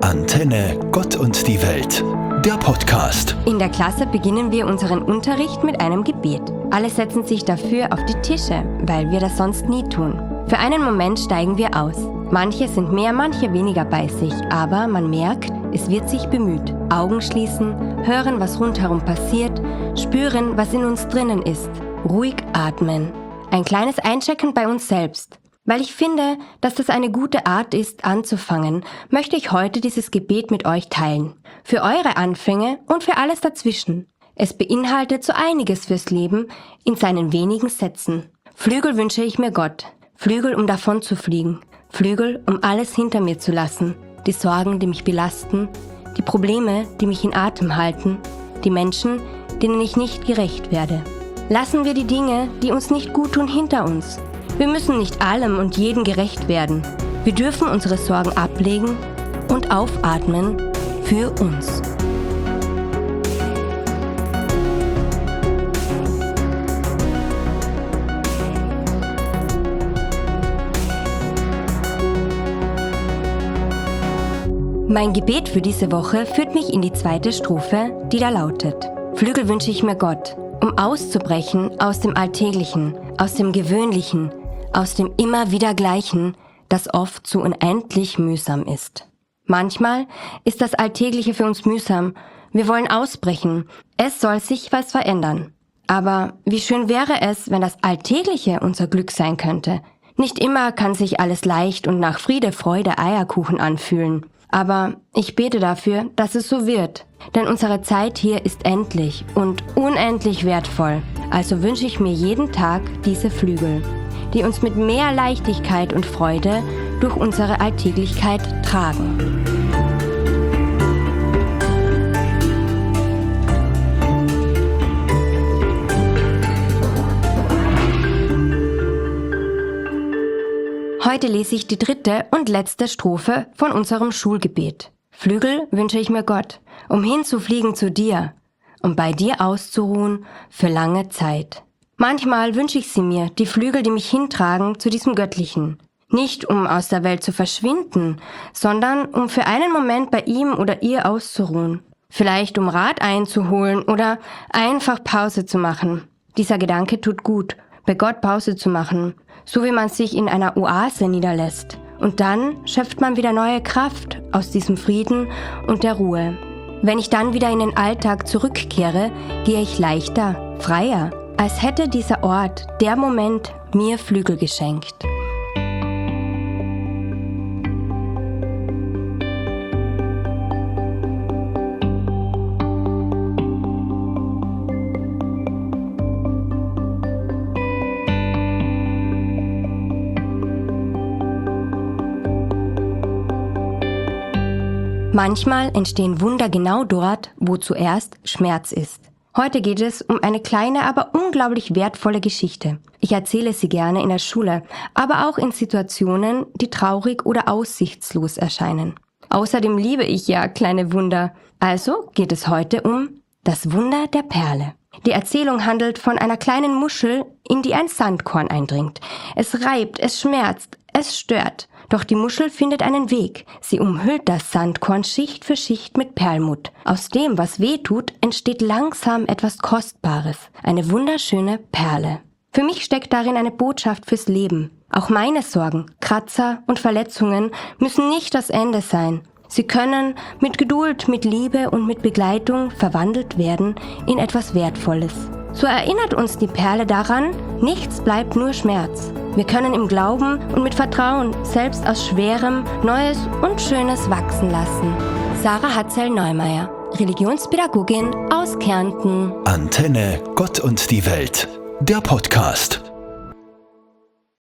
Antenne Gott und die Welt, der Podcast. In der Klasse beginnen wir unseren Unterricht mit einem Gebet. Alle setzen sich dafür auf die Tische, weil wir das sonst nie tun. Für einen Moment steigen wir aus. Manche sind mehr, manche weniger bei sich, aber man merkt, es wird sich bemüht. Augen schließen, hören, was rundherum passiert, spüren, was in uns drinnen ist. Ruhig atmen. Ein kleines Einchecken bei uns selbst. Weil ich finde, dass das eine gute Art ist, anzufangen, möchte ich heute dieses Gebet mit euch teilen. Für eure Anfänge und für alles dazwischen. Es beinhaltet so einiges fürs Leben in seinen wenigen Sätzen. Flügel wünsche ich mir Gott. Flügel, um davon zu fliegen. Flügel, um alles hinter mir zu lassen. Die Sorgen, die mich belasten. Die Probleme, die mich in Atem halten. Die Menschen, denen ich nicht gerecht werde. Lassen wir die Dinge, die uns nicht gut tun, hinter uns. Wir müssen nicht allem und jedem gerecht werden. Wir dürfen unsere Sorgen ablegen und aufatmen für uns. Mein Gebet für diese Woche führt mich in die zweite Strophe, die da lautet: Flügel wünsche ich mir Gott, um auszubrechen aus dem Alltäglichen, aus dem Gewöhnlichen, aus dem immer wieder Gleichen, das oft so unendlich mühsam ist. Manchmal ist das Alltägliche für uns mühsam. Wir wollen ausbrechen. Es soll sich was verändern. Aber wie schön wäre es, wenn das Alltägliche unser Glück sein könnte. Nicht immer kann sich alles leicht und nach Friede, Freude, Eierkuchen anfühlen. Aber ich bete dafür, dass es so wird. Denn unsere Zeit hier ist endlich und unendlich wertvoll. Also wünsche ich mir jeden Tag diese Flügel, die uns mit mehr Leichtigkeit und Freude durch unsere Alltäglichkeit tragen. Heute lese ich die dritte und letzte Strophe von unserem Schulgebet. Flügel wünsche ich mir Gott, um hinzufliegen zu dir, um bei dir auszuruhen für lange Zeit. Manchmal wünsche ich sie mir, die Flügel, die mich hintragen zu diesem Göttlichen. Nicht um aus der Welt zu verschwinden, sondern um für einen Moment bei ihm oder ihr auszuruhen. Vielleicht um Rat einzuholen oder einfach Pause zu machen. Dieser Gedanke tut gut, bei Gott Pause zu machen, so wie man sich in einer Oase niederlässt. Und dann schöpft man wieder neue Kraft aus diesem Frieden und der Ruhe. Wenn ich dann wieder in den Alltag zurückkehre, gehe ich leichter, freier, als hätte dieser Ort, der Moment, mir Flügel geschenkt. Manchmal entstehen Wunder genau dort, wo zuerst Schmerz ist. Heute geht es um eine kleine, aber unglaublich wertvolle Geschichte. Ich erzähle sie gerne in der Schule, aber auch in Situationen, die traurig oder aussichtslos erscheinen. Außerdem liebe ich ja kleine Wunder. Also geht es heute um das Wunder der Perle. Die Erzählung handelt von einer kleinen Muschel, in die ein Sandkorn eindringt. Es reibt, es schmerzt, es stört. Doch die Muschel findet einen Weg. Sie umhüllt das Sandkorn Schicht für Schicht mit Perlmutt. Aus dem, was weh tut, entsteht langsam etwas Kostbares. Eine wunderschöne Perle. Für mich steckt darin eine Botschaft fürs Leben. Auch meine Sorgen, Kratzer und Verletzungen müssen nicht das Ende sein. Sie können mit Geduld, mit Liebe und mit Begleitung verwandelt werden in etwas Wertvolles. So erinnert uns die Perle daran, nichts bleibt nur Schmerz. Wir können im Glauben und mit Vertrauen selbst aus Schwerem Neues und Schönes wachsen lassen. Sarah Hatzel-Neumeier, Religionspädagogin aus Kärnten. Antenne Gott und die Welt, der Podcast.